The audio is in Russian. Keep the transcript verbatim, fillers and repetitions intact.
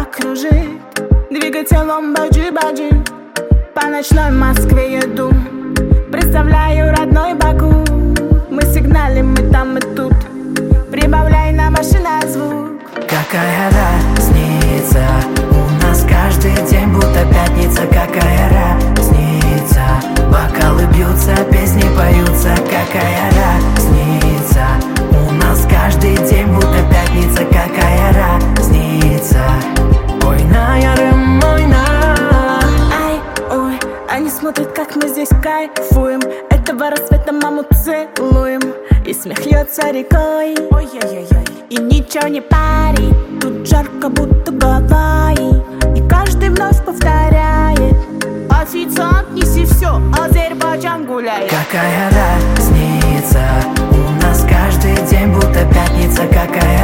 голова кружит, двигателем баджи-баджи. По ночной Москве еду, представляю родной Баку. Мы сигналим, мы там и тут, прибавляй на машинах звук. Какая разница, у нас каждый день будто пятница. Какая разница, бокалы бьются, песни поются. Какая разница, у нас каждый день будто пятница. Какая разница, ой на ярым, ой на. Ай, ой, они смотрят, как мы здесь кайфуем. Этого рассвета маму целуем, и смех льется рекой. Ой-ой-ой, и ничего не пари, тут жарко, будто Гавайи. И каждый вновь повторяет: официант, неси все, Азербайджан гуляет. Какая разница, у нас каждый день будто пятница. Какая